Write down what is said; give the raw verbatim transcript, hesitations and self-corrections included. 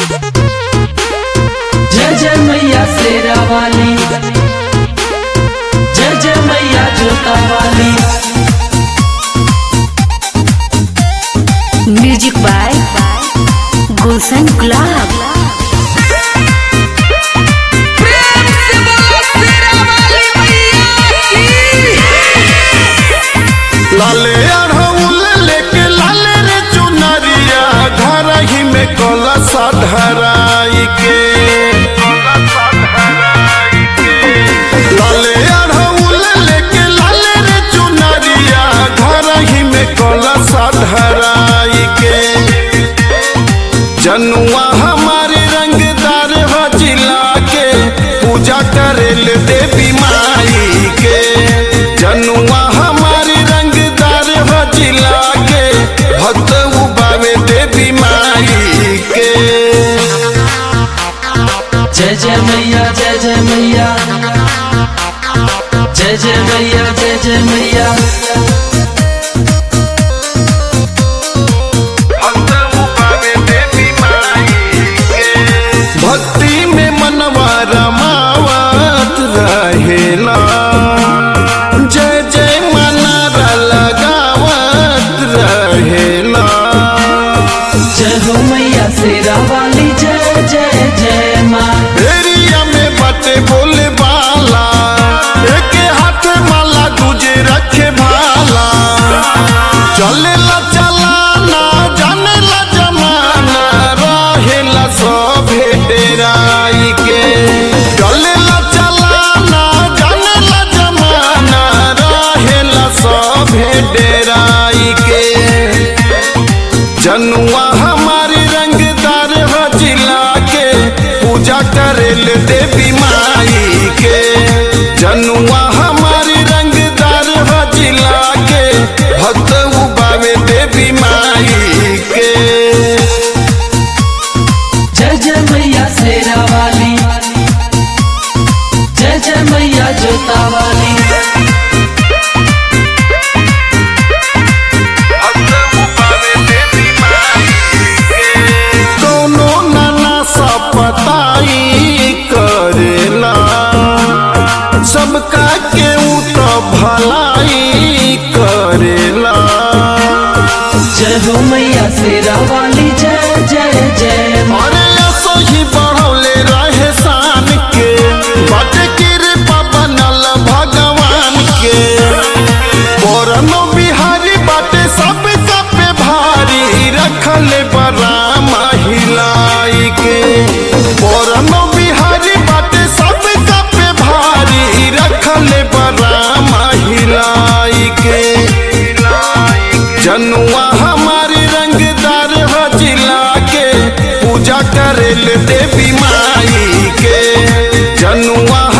जय जय मैया शेरा वाली, जय जय मैया जोता वाली। म्यूजिक बाय गुलशन गुलाब। लाले अढ़उल लेके लाले रे चुनरिया घर ही में कलशा धराई के। लाले अढ़उल लेके लाले रे चुनरिया घर ही में कलशा धराई के। जनुआ हमारे रंगदार हो जिला के पूजा करेल देवी माई के। जनुआ हमारी रंगदार हो जिला के भक्त उबावे देवी माई के। जय जय मैया जय जय मैया, जय जय मैया जय जय मैया। भक्ति में मनवा रमावत रहेला, जय जय मनारा लगावत रहेला। जय हो मैया शेरा वाली, जय जय जय माँ। एरिया में बाटे बोले बाला, एक हाथ माला दूजे रखे भाला। चलेला चलाना जानेला जमाना रहेला सभे डेराई के। चलेला चलाना जानेला जमाना रहेला सभे डेराई के। जनुआ हमारी रंगदार हो जिला के पूजा करेल देवी माई के। जनुआ हमारी रंगदार हो जिला के भक्त उबावे देवी माई के। जय जय मैया शेरा वाली, जय जय मैया जोता वाली। कोनो नाना सा पताई करेला, सबका केहू तो भलाई करेला। जय हो मैया शेरा वाली, जय जय जय माँ। अरे ऐसो ही बढ़ौले रहे शान के, बाटे कृपा बनल भगवान के। पुरनो बिहारी बाटे सब पे भारी रखल बड़ा महिलाई के। पुरनो बिहारी बाटे सब पे भारी रखल बड़ा महिलाई के। जनुआ हमारी रंगदार हो जिला के पूजा करेल देवी माई के। जनुआ